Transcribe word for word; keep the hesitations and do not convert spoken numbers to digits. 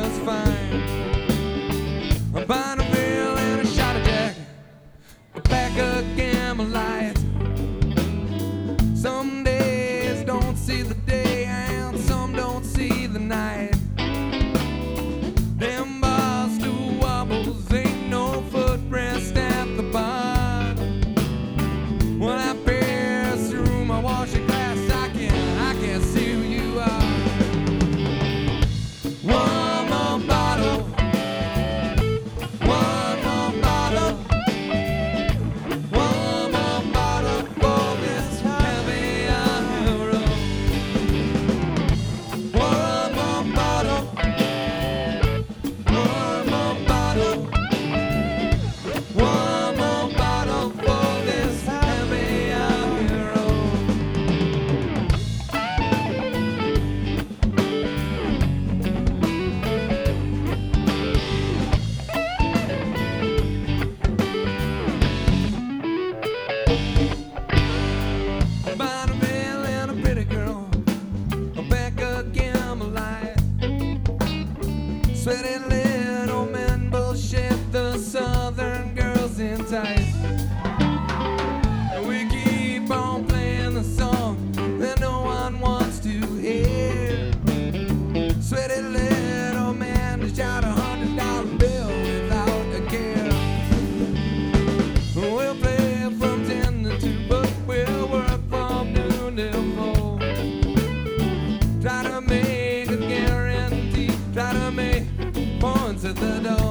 just fine. A Bonneville and a shot of Jack, a pack of Gamma Lights. Some days don't see the day and some don't see the night. Them bar stool wobbles ain't no footrest at the bar. When I pass through my washing glass, I can I can see who you are. One more bottle, one more bottle, one more bottle for this heavy hero. One more bottle, one more bottle, one more bottle for this heavy hero. Bonneville and a pretty girl, a pack of Gamma Light. Sweaty little men bullshit the southern girls in tights. And we keep on playing the song that no one wants to hear. Sweaty little man to shout a hundred dollar bill without a care. We'll play from ten to two, but we'll work from noon till four. Try to make a guarantee, try to make points at the door.